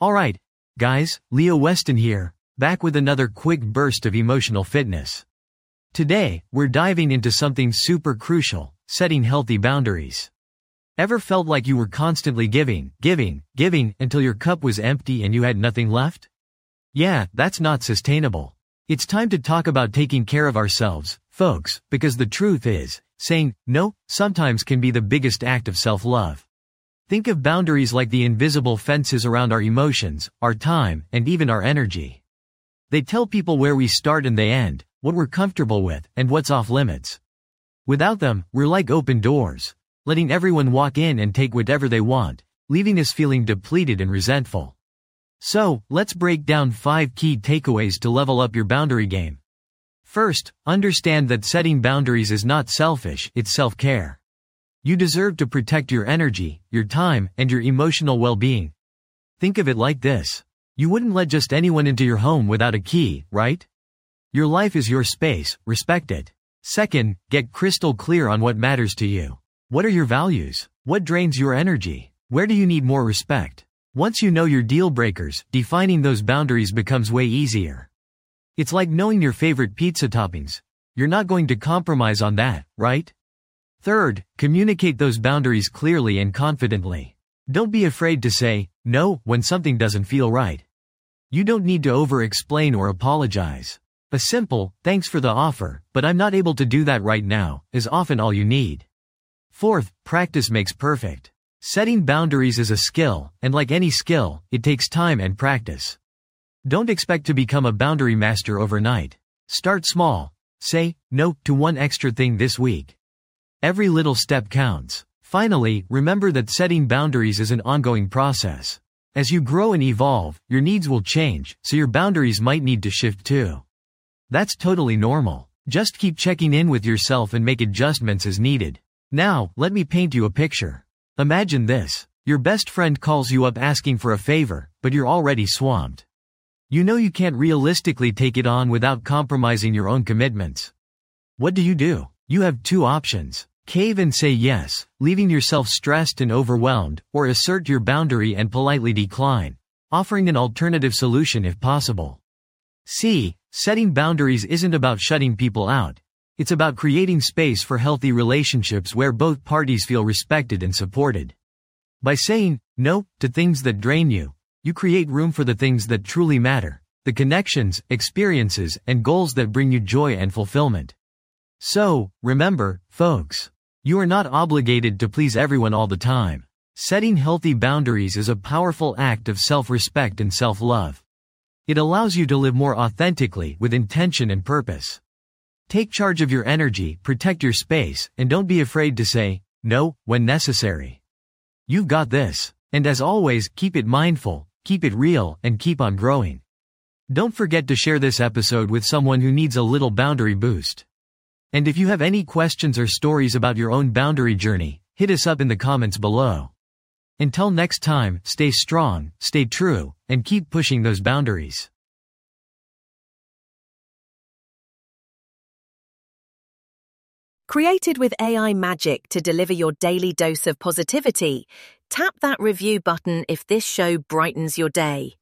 Alright, guys, Leo Weston here, back with another quick burst of emotional fitness. Today, we're diving into something super crucial, setting healthy boundaries. Ever felt like you were constantly giving until your cup was empty and you had nothing left? Yeah, that's not sustainable. It's time to talk about taking care of ourselves, folks, because the truth is, saying no sometimes can be the biggest act of self-love. Think of boundaries like the invisible fences around our emotions, our time, and even our energy. They tell people where we start and they end, what we're comfortable with, and what's off limits. Without them, we're like open doors, letting everyone walk in and take whatever they want, leaving us feeling depleted and resentful. So, let's break down 5 key takeaways to level up your boundary game. First, understand that setting boundaries is not selfish, it's self-care. You deserve to protect your energy, your time, and your emotional well-being. Think of it like this. You wouldn't let just anyone into your home without a key, right? Your life is your space, respect it. Second, get crystal clear on what matters to you. What are your values? What drains your energy? Where do you need more respect? Once you know your deal breakers, defining those boundaries becomes way easier. It's like knowing your favorite pizza toppings. You're not going to compromise on that, right? Third, communicate those boundaries clearly and confidently. Don't be afraid to say no when something doesn't feel right. You don't need to over-explain or apologize. A simple, thanks for the offer, but I'm not able to do that right now, is often all you need. Fourth, practice makes perfect. Setting boundaries is a skill, and like any skill, it takes time and practice. Don't expect to become a boundary master overnight. Start small. Say no to one extra thing this week. Every little step counts. Finally, remember that setting boundaries is an ongoing process. As you grow and evolve, your needs will change, so your boundaries might need to shift too. That's totally normal. Just keep checking in with yourself and make adjustments as needed. Now, let me paint you a picture. Imagine this. Your best friend calls you up asking for a favor, but you're already swamped. You know you can't realistically take it on without compromising your own commitments. What do? You have 2 options. Cave and say yes, leaving yourself stressed and overwhelmed, or assert your boundary and politely decline, offering an alternative solution if possible. C. Setting boundaries isn't about shutting people out. It's about creating space for healthy relationships where both parties feel respected and supported. By saying no to things that drain you, you create room for the things that truly matter, the connections, experiences, and goals that bring you joy and fulfillment. So, remember, folks, you are not obligated to please everyone all the time. Setting healthy boundaries is a powerful act of self-respect and self-love. It allows you to live more authentically with intention and purpose. Take charge of your energy, protect your space, and don't be afraid to say no when necessary. You've got this. And as always, keep it mindful, keep it real, and keep on growing. Don't forget to share this episode with someone who needs a little boundary boost. And if you have any questions or stories about your own boundary journey, hit us up in the comments below. Until next time, stay strong, stay true, and keep pushing those boundaries. Created with AI magic to deliver your daily dose of positivity, tap that review button if this show brightens your day.